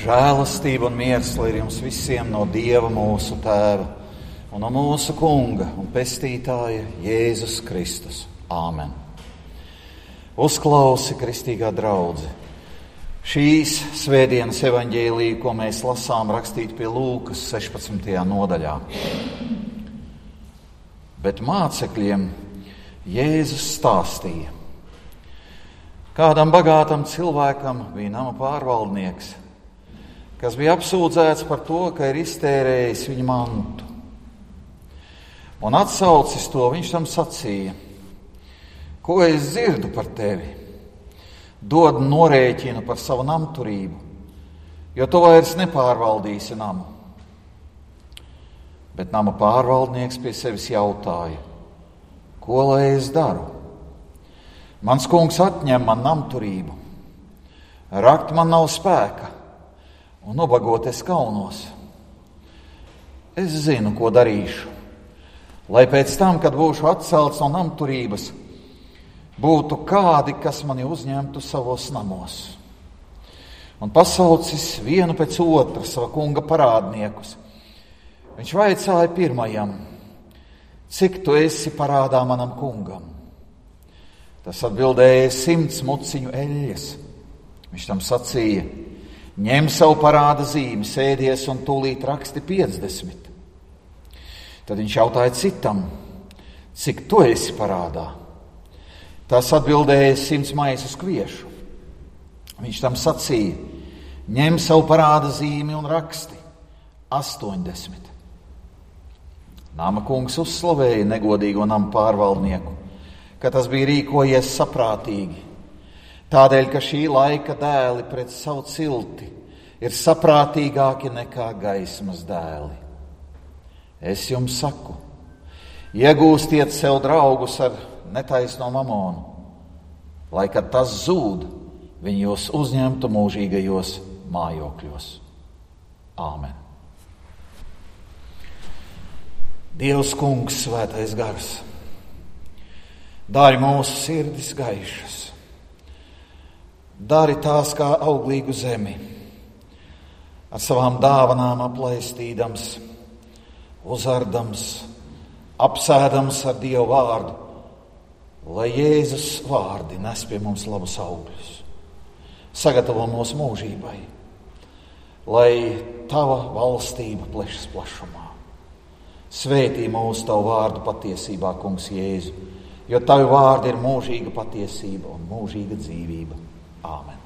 Žēlastība un miers, lai ir jums visiem no Dieva mūsu Tēva un no mūsu Kunga un Pestītāja Jēzus Kristus. Āmen. Uzklausi, kristīgā draudze, šīs svētdienas evaņģēliju, ko mēs lasām, rakstīt pie Lūkas 16. nodaļā. Bet mācekļiem Jēzus stāstīja. Kādam bagātam cilvēkam bija nama pārvaldnieks, kas bija apsūdzēts par to, ka ir iztērējis viņa mantu. Un atsaucis to, viņš tam sacīja: ko es dzirdu par tevi? Dod norēķinu par savu namturību, jo tu vairs nepārvaldīsi namu. Bet nama pārvaldnieks pie sevis jautāja: ko lai es daru? Mans kungs atņem man namturību, rakt man nav spēka, un ubagot es kaunos. Es zinu, ko darīšu, lai pēc tam, kad būšu atcelts no namturības, būtu kādi, kas mani uzņemtu savos namos. Un pasaucis vienu pēc otra sava kunga parādniekus, viņš vaicāja pirmajam: cik tu esi parādā manam kungam? Tas atbildēja: 100 muciņu eļļas. Viņš tam sacīja: ņem savu parāda zīmi, sēdies un tūlīt raksti 50. Tad viņš jautāja citam: cik tu esi parādā? Tas atbildēja: 100 maisus kviešu. Viņš tam sacīja: ņem savu parāda zīmi un raksti 80. Nama kungs uzslavēja negodīgo nama pārvaldnieku, ka tas bija rīkojies saprātīgi, tādēļ, ka šī laika dēli pret savu cilti ir saprātīgāki nekā gaismas dēli. Es jums saku, iegūstiet sev draugus ar netaisno mamonu, lai, kad tas zūd, viņi jūs uzņemtu mūžīgajos mājokļos. Āmen. Dievs kungs, svētais gars, dari mūsu sirdis gaišas, dari tās kā auglīgu zemi, ar savām dāvanām aplaistīdams, uzardams, apsēdams ar Dievu vārdu, lai Jēzus vārdi nes pie mums labus augļus. Sagatavo mūs mūžībai, lai tava valstība plešas plašumā. Svētī mūsu tavu vārdu patiesībā, kungs Jēzu, jo tavi vārdi ir mūžīga patiesība un mūžīga dzīvība. Āmen.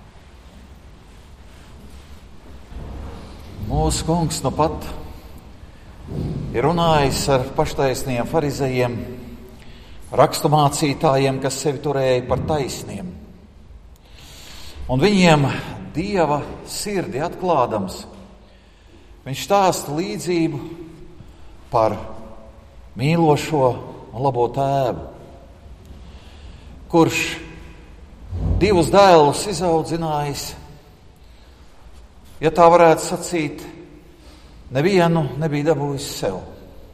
Mūsu kungs nu pat ir runājis ar paštaisniem farizejiem, raksturmācītājiem, kas sevi turēja par taisniem. Un viņiem Dieva sirdi atklādams, viņš stāsta līdzību par mīlošo un labo tēvu, kurš 2 dēlus izaudzinājis, ja tā varētu sacīt, nevienu nebija dabūjis sev.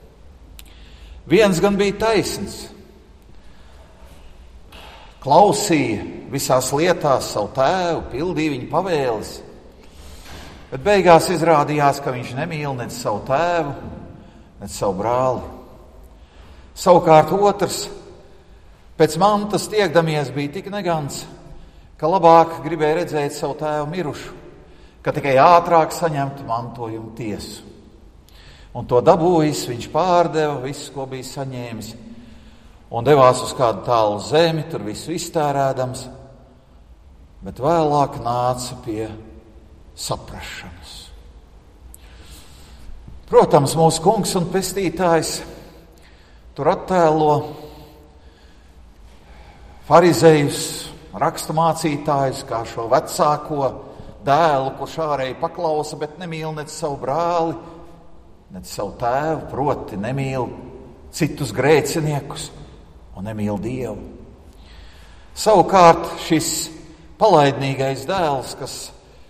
Viens gan bija taisns, klausīja visās lietās savu tēvu, pildīja viņa pavēles, bet beigās izrādījās, ka viņš nemīl nec savu tēvu, nec savu brāli. Savukārt otrs pēc mantas tiekdamies bija tik negants, ka labāk gribēja redzēt savu tēvu mirušu, ka tikai ātrāk saņemtu mantojumu tiesu. Un to dabūjis, viņš pārdeva visu, ko bija saņēmis, un devās uz kādu tālu zemi, tur visu iztērēdams, bet vēlāk nāca pie saprašanas. Protams, mūsu kungs un pestītājs tur attēlo farizejus, raksturmācītājus, kā šo vecāko dēlu, kurš ārēji paklausa, bet nemīl nec savu brāli, nec savu tēvu, proti nemīl citus grēciniekus un nemīl Dievu. Savukārt šis palaidnīgais dēls, kas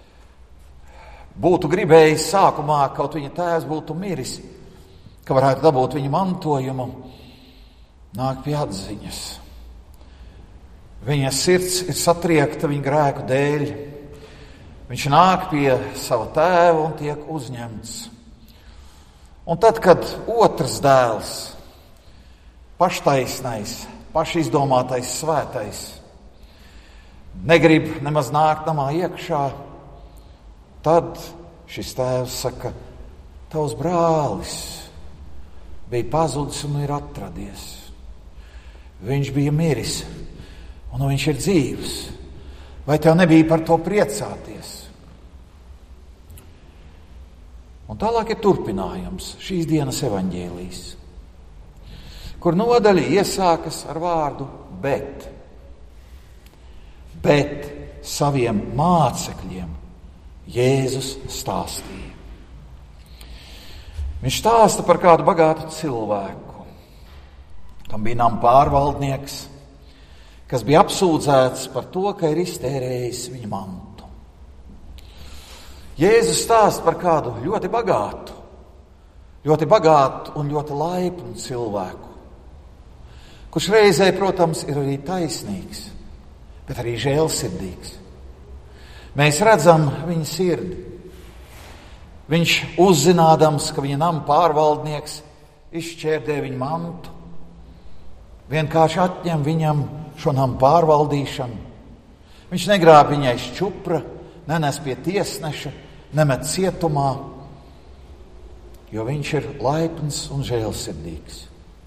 būtu gribējis sākumā, kaut viņa tēvs būtu miris, ka varētu dabūt viņa mantojumu, nāk pie atziņas. Viņa sirds ir satriekta viņa grēku dēļ. Viņš nāk pie sava tēva un tiek uzņemts. Un tad, kad otrs dēls, paštaisnais, pašizdomātais, svētais, negrib nemaz nākt namā iekšā, tad šis tēvs saka, tavs brālis bija pazudis un ir atradies. Viņš bija miris un viņš ir dzīvs. Vai tev nebija par to priecāties? Un tālāk ir turpinājums šīs dienas evaņģēlijas, kur nodaļa iesākas ar vārdu bet. Bet saviem mācekļiem Jēzus stāstīja. Viņš stāsta par kādu bagātu cilvēku, kam bija nama pārvaldnieks, kas bija apsūdzēts par to, ka ir iztērējis viņa mantu. Jēzus stāsta par kādu ļoti bagātu un ļoti laipnu cilvēku, kurš reizē, protams, ir arī taisnīgs, bet arī žēlsirdīgs. Mēs redzam viņa sirdi. Viņš uzzinādams, ka viņa nama pārvaldnieks izšķērdē viņa mantu, vienkārši atņem viņam šo namu pārvaldīšanu. Viņš negrāb viņai šķupra, nenes pie tiesneša, nemet cietumā, jo viņš ir laipns un žēlsirdīgs.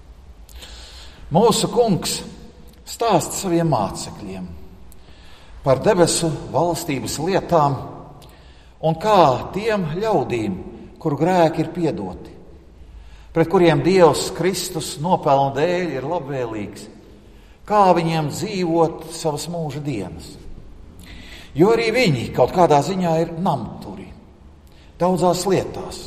Mūsu kungs stāsta saviem mācekļiem par debesu valstības lietām un kā tiem ļaudīm, kuru grēki ir piedoti, pret kuriem Dievs Kristus nopelnu dēļ ir labvēlīgs, kā viņiem dzīvot savas mūža dienas. Jo arī viņi kaut kādā ziņā ir namturi, daudzās lietās.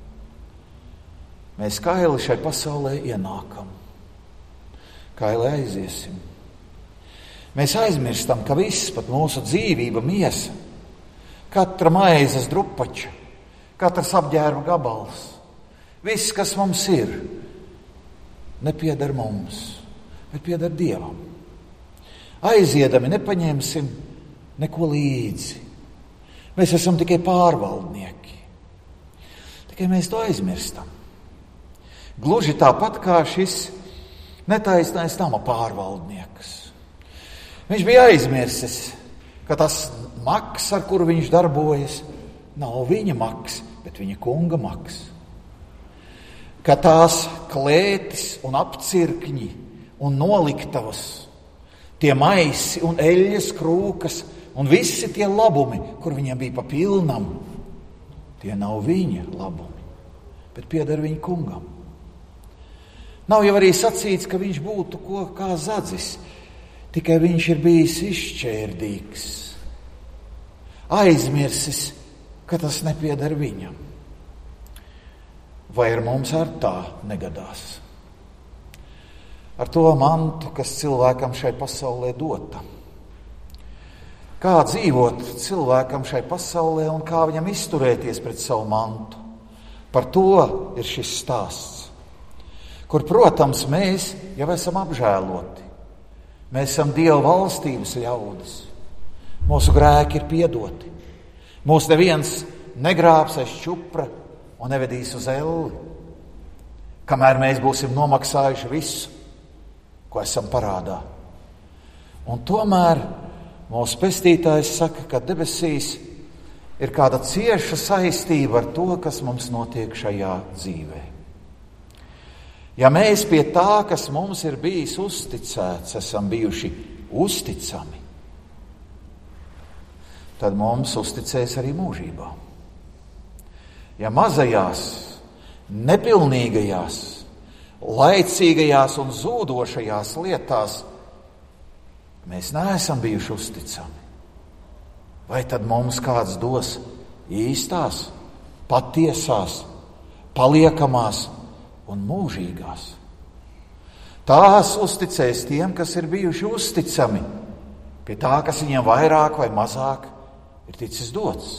Mēs kaili šai pasaulē ienākam, kaili aiziesim. Mēs aizmirstam, ka viss, pat mūsu dzīvība, miesa, katra maizes drupača, katrs apģērba gabals, viss, kas mums ir, nepieder mums, bet pieder Dievam. Aiziedami nepaņemsim neko līdzi. Mēs esam tikai pārvaldnieki. Tikai mēs to aizmirstam. Gluži tāpat kā šis netaisnais nama pārvaldnieks. Viņš bija aizmirsis, ka tas maks, ar kuru viņš darbojas, nav viņa maks, bet viņa kunga maks. Ka tās klētis un apcirkņi un noliktavas, tie maisi un eļļas krūkas un visi tie labumi, kur viņiem bija pa pilnam, tie nav viņa labumi, bet pieder viņa kungam. Nav jau arī sacīts, ka viņš būtu ko kā zadzis, tikai viņš ir bijis izšķērdīgs, aizmirsis, ka tas nepieder viņam. Vai ar mums ar tā negadās? Ar to mantu, kas cilvēkam šai pasaulē dota. Kā dzīvot cilvēkam šai pasaulē un kā viņam izturēties pret savu mantu? Par to ir šis stāsts, kur, protams, mēs jau esam apžēloti. Mēs esam Dieva valstības ļaudis. Mūsu grēki ir piedoti. Mūs neviens negrābs aiz šķupra un nevedīs uz elli, kamēr mēs būsim nomaksājuši visu, ko esam parādā. Un tomēr mūsu pestītājs saka, ka debesīs ir kāda cieša saistība ar to, kas mums notiek šajā dzīvē. Ja mēs pie tā, kas mums ir bijis uzticēts, esam bijuši uzticami, tad mums uzticēs arī mūžībā. Ja mazajās, nepilnīgajās, laicīgajās un zūdošajās lietās mēs neesam bijuši uzticami, vai tad mums kāds dos īstās, patiesās, paliekamās un mūžīgās? Tās uzticēs tiem, kas ir bijuši uzticami pie tā, kas viņiem vairāk vai mazāk ir ticis dots.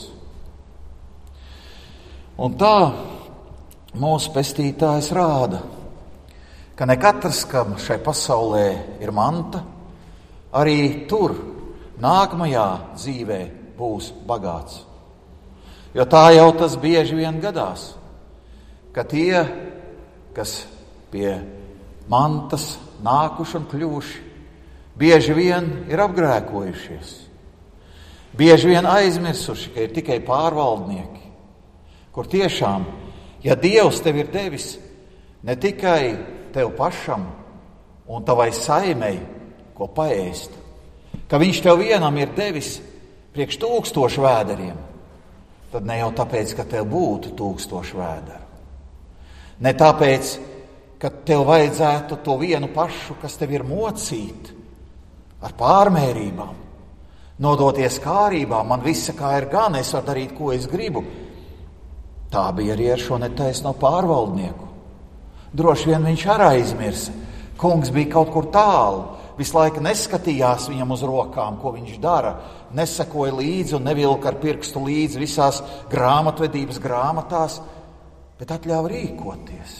Un tā mūsu pestītājs rāda, ka ne katrs, kam šai pasaulē ir manta, arī tur nākamajā dzīvē būs bagāts. Jo tā jau tas bieži vien gadās, ka tie, kas pie mantas nākuši un kļuvuši, bieži vien ir apgrēkojušies. Bieži vien aizmirsuši, ka ir tikai pārvaldnieki, kur tiešām, ja Dievs tev ir devis ne tikai tev pašam un tavai saimei, ko paēst, ka viņš tev vienam ir devis priekš 1000 vēderiem, tad ne jau tāpēc, ka tev būtu 1000 vēderu. Ne tāpēc, ka tev vajadzētu to vienu pašu, kas tev ir mocīt ar pārmērībām, nodoties kārībām, man visa kā ir gan, es varu darīt, ko es gribu. Tā bija arī ar šo netaisno pārvaldnieku. Droši vien viņš arī aizmirsa. Kungs bija kaut kur tālu, visu laiku neskatījās viņam uz rokām, ko viņš dara, nesekoja līdzi un nevilka ar pirkstu līdzi visās grāmatvedības grāmatās, bet atļāva rīkoties.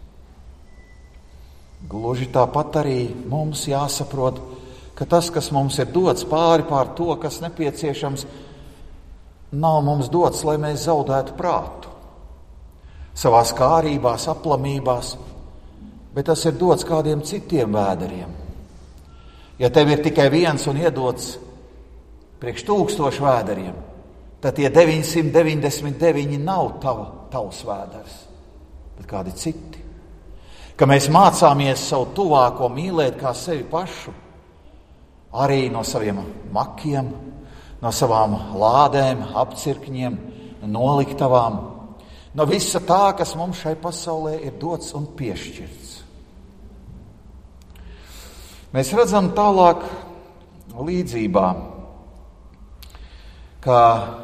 Gluži tāpat arī mums jāsaprot, ka tas, kas mums ir dots pāri pār to, kas nepieciešams, nav mums dots, lai mēs zaudētu prātu savās kārībās, aplamībās, bet tas ir dots kādiem citiem vēderiem. Ja tev ir tikai viens un iedots priekš 1000 vēderiem, tad tie 999 nav tavs vēders, bet kādi citi. Ka mēs mācāmies savu tuvāko mīlēt kā sevi pašu, arī no saviem makiem, no savām lādēm, apcirkņiem, noliktavām, no visa tā, kas mums šai pasaulē ir dots un piešķirts. Mēs redzam tālāk līdzībā, ka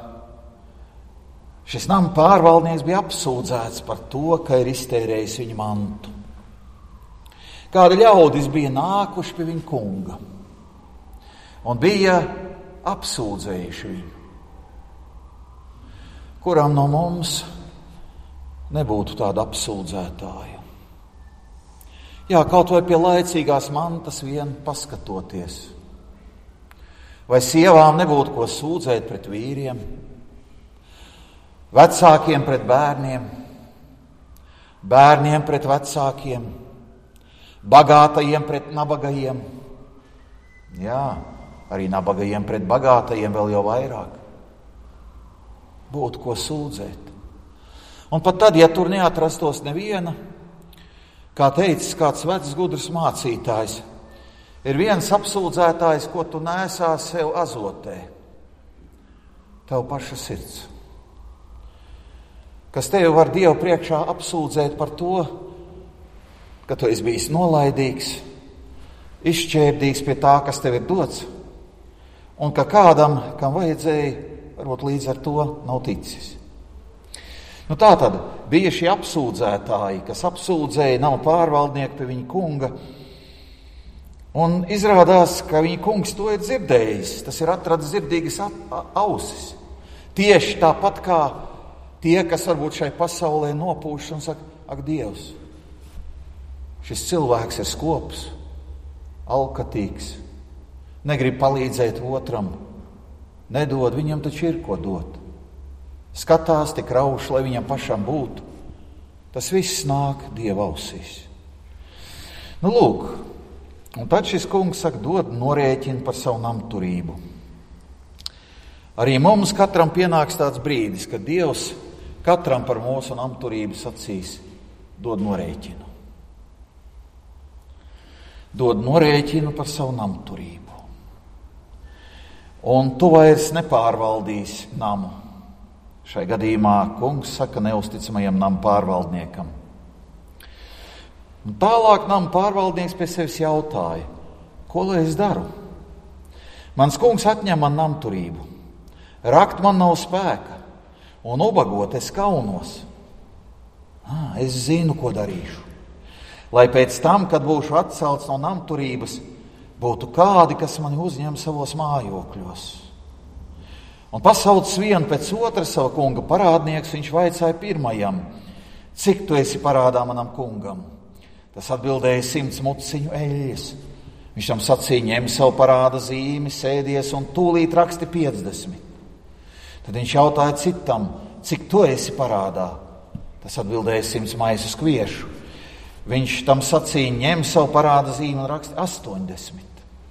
šis nama pārvaldnieks bija apsūdzēts par to, ka ir iztērējis viņa mantu. Kādi ļaudis bija nākuši pie viņa kunga un bija apsūdzējuši viņu. Kuram no mums nebūtu tāda apsūdzētāja? Jā, kaut vai pie laicīgās mantas vien paskatoties. Vai sievām nebūtu ko sūdzēt pret vīriem, vecākiem pret bērniem, bērniem pret vecākiem, bagātajiem pret nabagajiem? Jā, arī nabagajiem pret bagātajiem vēl jau vairāk. Būtu ko sūdzēt. Un pat tad, ja tur neatrastos neviena, kā teicis kāds vecs gudrs mācītājs, ir viens apsūdzētājs, ko tu nesā sev azotē. Tev paša sirds. Kas tevi var Dievu priekšā apsūdzēt par to, ka tu esi bijis nolaidīgs, izšķērdīgs pie tā, kas tev ir dots, un ka kādam, kam vajadzēja, varbūt līdz ar to nav ticis. Nu tā tad bija šie apsūdzētāji, kas apsūdzēja nama pārvaldnieku pie viņa kunga, un izrādās, ka viņa kungs to ir dzirdējis, tas ir atradis dzirdīgas ausis. Tieši tāpat kā tie, kas varbūt šai pasaulē nopūš un saka, ak, Dievs, šis cilvēks ir skops, alkatīgs, negrib palīdzēt otram, nedod, viņam taču ir ko dot. Skatās tik rauši, lai viņam pašam būtu. Tas viss nāk Dieva ausīs. Nu, lūk, un tad šis kungs saka, dod norēķinu par savu namturību. Arī mums katram pienāks tāds brīdis, kad Dievs katram par mūsu namturību sacīs, dod norēķinu. Dod norēķinu par savu namturību. Un tu vairs nepārvaldīsi namu. Šai gadījumā kungs saka neusticamajam nama pārvaldniekam. Un tālāk nama pārvaldnieks pie sevis jautāja, ko lai es daru? Mans kungs atņem man namturību, rakt man nav spēka, un ubagot es kaunos. Es zinu, ko darīšu. Lai pēc tam, kad būšu atcelts no namturības, būtu kādi, kas mani uzņem savos mājokļos. Un pasaucis vienu pēc otra savu kunga parādnieks, viņš vaicāja pirmajam, cik tu esi parādā manam kungam? Tas atbildēja 100 muciņu eļļas. Viņš tam sacīja, ņem savu parāda zīmi, sēdies un tūlīt raksti 50. Tad viņš jautāja citam, cik tu esi parādā? Tas atbildēja 100 maisus kviešu. Viņš tam sacīja, ņem savu parāda zīmi un raksti 80.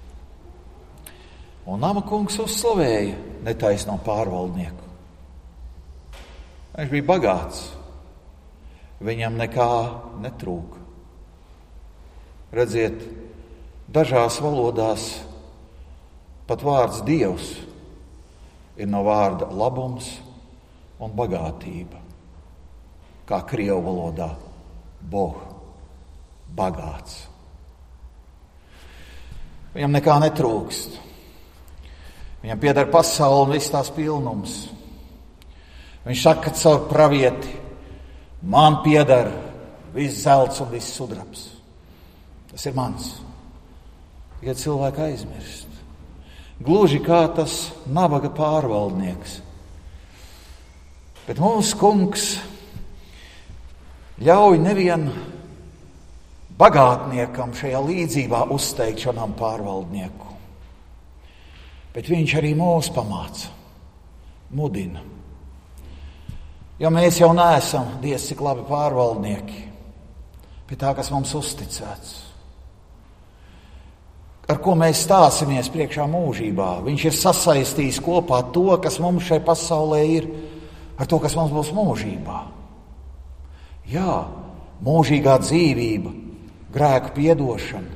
Un nama kungs uzslavēja netaisno pārvaldnieku. Viņš bija bagāts. Viņam nekā netrūka. Redziet, dažās valodās pat vārds Dievs ir no vārda labums un bagātība. Kā krievu valodā Boh, bagāts. Viņam nekā netrūkst. Viņam pieder pasaule un viss tās pilnums. Viņš saka caur pravieti, man pieder viss zelts un viss sudrabs. Tas ir mans. Ja cilvēki aizmirst. Gluži kā tas nabaga pārvaldnieks. Bet mūsu kungs ļauj nevien bagātniekam šajā līdzībā uzteikt šo namu pārvaldnieku. Bet viņš arī mūs pamāca, mudina. Jo mēs jau neesam, Dievs, cik labi pārvaldnieki, pie tā, kas mums uzticēts. Ar ko mēs stāsimies priekšā mūžībā. Viņš ir sasaistījis kopā to, kas mums šai pasaulē ir, ar to, kas mums būs mūžībā. Jā, mūžīgā dzīvība, grēku piedošana,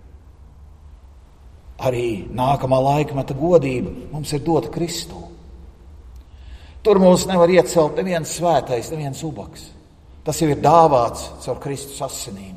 arī nākamā laikmeta godība mums ir dota Kristū. Tur mūs nevar iecelt neviens svētais, neviens ubaks. Tas jau ir dāvāts caur Kristus asinīm.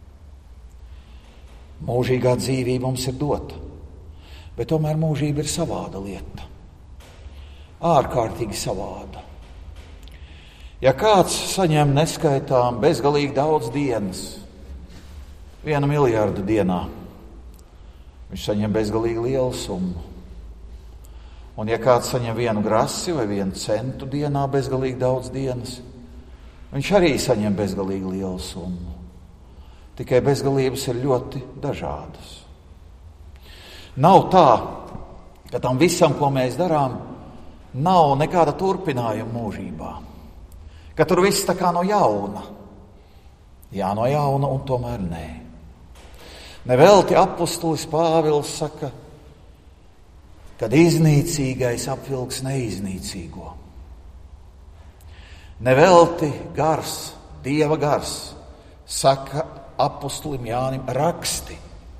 Mūžīgā dzīvība mums ir dota, bet tomēr mūžība ir savāda lieta. Ārkārtīgi savāda. Ja kāds saņem neskaitām bezgalīgi daudz dienas, 1 miljardu dienā, viņš saņem bezgalīgi lielu summu. Un ja kāds saņem 1 grasi vai 1 centu dienā bezgalīgi daudz dienas, viņš arī saņem bezgalīgi lielu summu. Tikai bezgalības ir ļoti dažādas. Nav tā, ka tam visam, ko mēs darām, nav nekāda turpinājuma mūžībā. Ka tur viss tā kā no jauna. Jā, no jauna un tomēr nē. Nevelti apustulis Pāvils saka, kad iznīcīgais apvilks neiznīcīgo. Nevelti gars, Dieva gars, saka apustulim Jānim, raksti.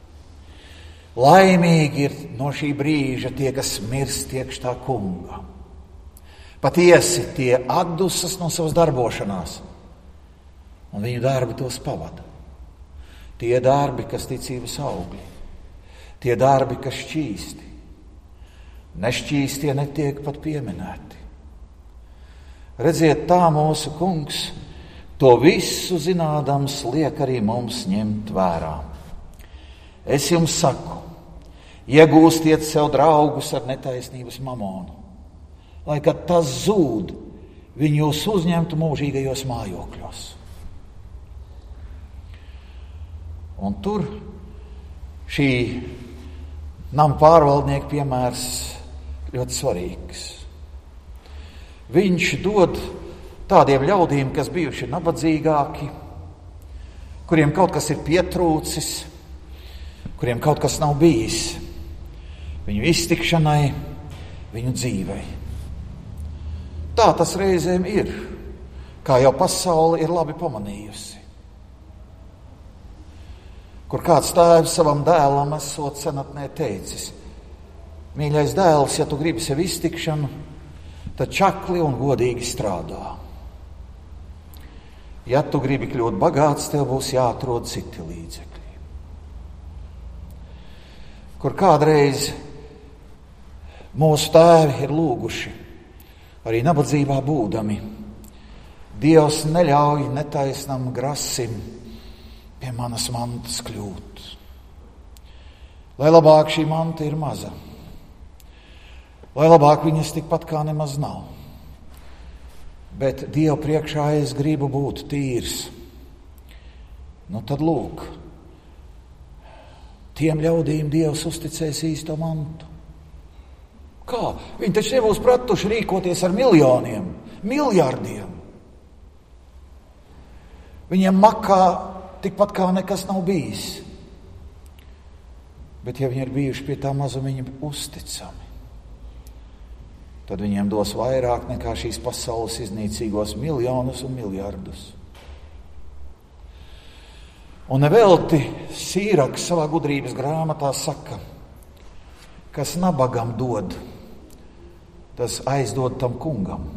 Laimīgi ir no šī brīža tie, kas mirst iekšā kunga. Patiesi tie atdusas no savas darbošanās, un viņu darbi tos pavada. Tie darbi, kas ticības augļi, tie darbi, kas šķīsti. Nešķīstie netiek pat pieminēti. Redziet, tā mūsu kungs to visu zinādams liek arī mums ņemt vērā. Es jums saku, iegūstiet sev draugus ar netaisnības mamonu, lai kad tas zūd, viņi jūs uzņemtu mūžīgajos mājokļos. Un tur šī nama pārvaldnieka piemērs ļoti svarīgs. Viņš dod tādiem ļaudīm, kas bijuši nabadzīgāki, kuriem kaut kas ir pietrūcis, kuriem kaut kas nav bijis viņu iztikšanai, viņu dzīvei. Tā tas reizēm ir, kā jau pasaule ir labi pamanījusi. Kur kāds tēvs savam dēlam esot senatnē teicis, mīļais dēls, ja tu gribi sev iztikšanu, tad čakli un godīgi strādā. Ja tu gribi kļūt bagāts, tev būs jāatrod citi līdzekļi. Kur kādreiz mūsu tēvi ir lūguši, arī nabadzībā būdami, Dievs neļauj netaisnam grasim pie manas mantas kļūt. Lai labāk šī manta ir maza, lai labāk viņas tikpat kā nemaz nav. Bet Dievu priekšā es gribu būt tīrs. Nu tad lūk, tiem ļaudīm Dievs uzticēs īsto mantu. Kā? Viņi taču nebūs pratuši rīkoties ar miljoniem, miljardiem. Viņiem makā tikpat kā nekas nav bijis. Bet ja viņi ir bijuši pie tā mazumiņa uzticami, tad viņiem dos vairāk nekā šīs pasaules iznīcīgos miljonus un miljardus. Un nevelti Sīraks savā gudrības grāmatā saka, kas nabagam dod, tas aizdod tam kungam.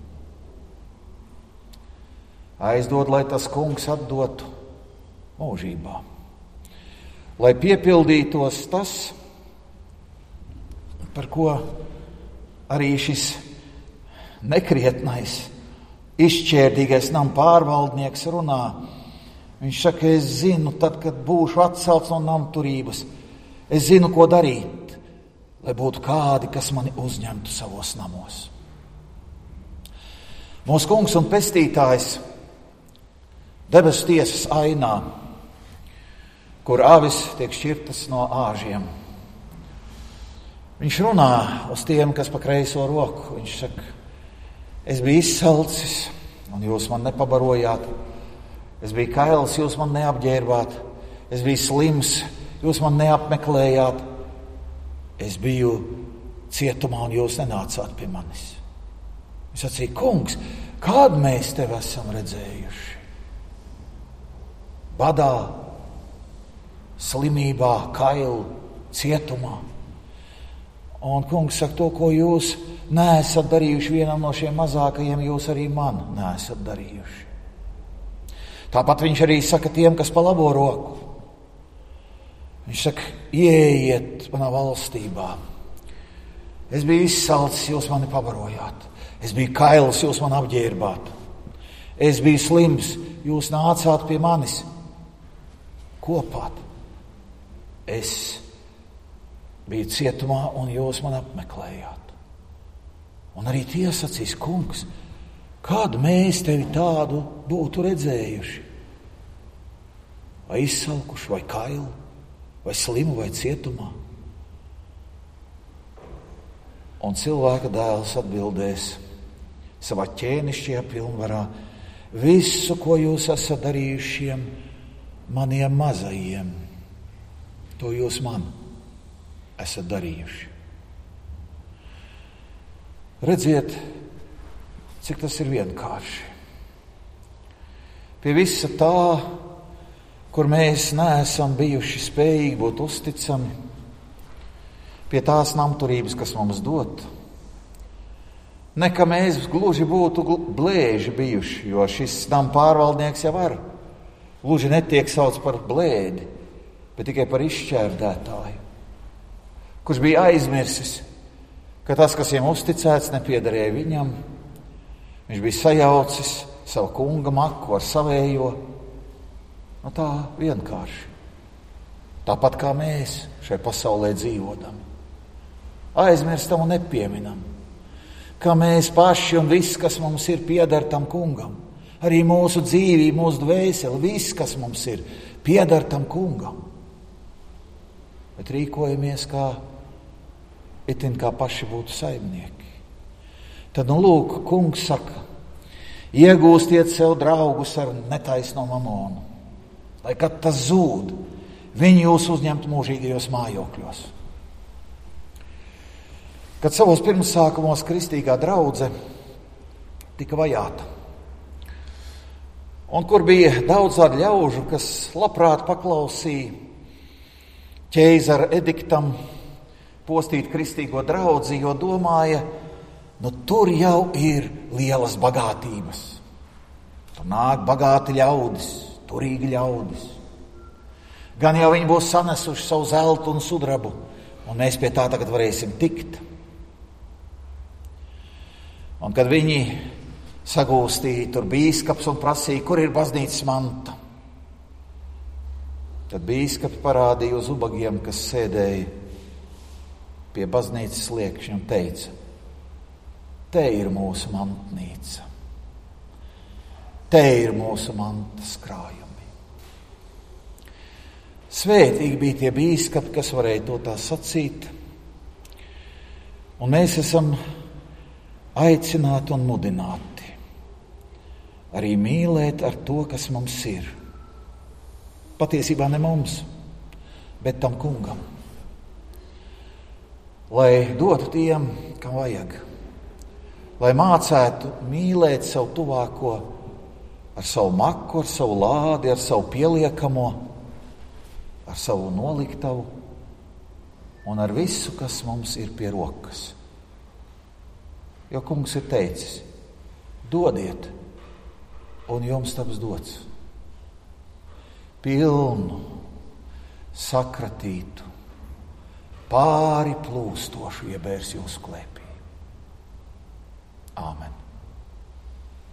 Aizdod, lai tas kungs atdotu mūžībā. Lai piepildītos tas, par ko arī šis nekrietnais, izšķērdīgais nama pārvaldnieks runā. Viņš saka, es zinu, tad, kad būšu atcelts no namturības, es zinu, ko darīt, lai būtu kādi, kas mani uzņemtu savos namos. Mūsu kungs un pestītājs debesu tiesas ainā, kur avis tiek šķirtas no āžiem. Viņš runā uz tiem, kas pa kreiso roku. Viņš saka, es biju izsalcis, un jūs man nepabarojāt. Es biju kails, jūs man neapģērbāt. Es biju slims, jūs man neapmeklējāt. Es biju cietumā, un jūs nenācāt pie manis. Viņš sacīja, kungs, kādu mēs tevi esam redzējuši? Badā, slimībā, kailu, cietumā. Un kungs saka, to, ko jūs neesat darījuši vienam no šiem mazākajiem, jūs arī man neesat darījuši. Tāpat viņš arī saka tiem, kas pa labo roku. Viņš saka, ieiet manā valstībā. Es biju izsalcis, jūs mani pabarojāt. Es biju kails, jūs mani apģērbāt. Es biju slims, jūs nācāt pie manis kopāt. Es biju cietumā, un jūs man apmeklējāt. Un arī tie sacīs, kungs, kādu mēs tevi tādu būtu redzējuši? Vai izsalkuši, vai kailu, vai slimu, vai cietumā? Un cilvēka dēls atbildēs savā ķēnišķajā pilnvarā, visu, ko jūs esat darījuši šiem maniem mazajiem, to jūs man esat darījuši. Redziet, cik tas ir vienkārši. Pie visa tā, kur mēs neesam bijuši spējīgi būt uzticami, pie tās namturības, kas mums dot, ne ka mēs gluži būtu blēži bijuši, jo šis nama pārvaldnieks jau var. Gluži netiek sauc par blēdi, bet tikai par izšķērdētāju, kurš bija aizmirsis, ka tas, kas viņam uzticēts, nepiederēja viņam. Viņš bija sajaucis savu kunga maku ar savējo. Nu, tā vienkārši. Tāpat kā mēs šai pasaulē dzīvodam. Aizmirstam un nepieminam, ka mēs paši un viss, kas mums ir, pieder tam kungam. Arī mūsu dzīvība, mūsu dvēseli, viss, kas mums ir, pieder tam kungam. Bet rīkojamies kā paši būtu saimnieki. Tad, lūk, kungs saka, iegūstiet sev draugus ar netaisno mamonu, lai kad tas zūd, viņi jūs uzņemt mūžīgajos mājokļos. Kad savos pirmsākumos kristīgā draudze tika vajāta, un kur bija daudz tādu ļaužu, kas labprāt paklausīja ķeizara ediktam postīt kristīgo draudzi, jo domāja, tur jau ir lielas bagātības. Tur nāk bagāti ļaudis, turīgi ļaudis. Gan jau viņi būs sanesuši savu zeltu un sudrabu, un mēs pie tā tagad varēsim tikt. Un kad viņi sagūstīja tur bīskaps un prasīja, kur ir baznīcas manta, tad bīskapi parādīja uz ubagiem, kas sēdēja pie baznīcas sliekšņa un teica, te ir mūsu mantnīca, te ir mūsu mantas krājumi. Svētīgi bija tie bīskapi, kas varēja to tā sacīt, Un mēs esam aicināti un mudināti arī mīlēt ar to, kas mums ir. Patiesībā ne mums, bet tam kungam. Lai dotu tiem, kam vajag. Lai mācētu mīlēt savu tuvāko ar savu maku, ar savu lādi, ar savu pieliekamo, ar savu noliktavu un ar visu, kas mums ir pie rokas. Jo kungs ir teicis, dodiet, un jums taps dots. Pilnu, sakratītu, pāri plūstošu iebērs jūsu klēpī. Āmen.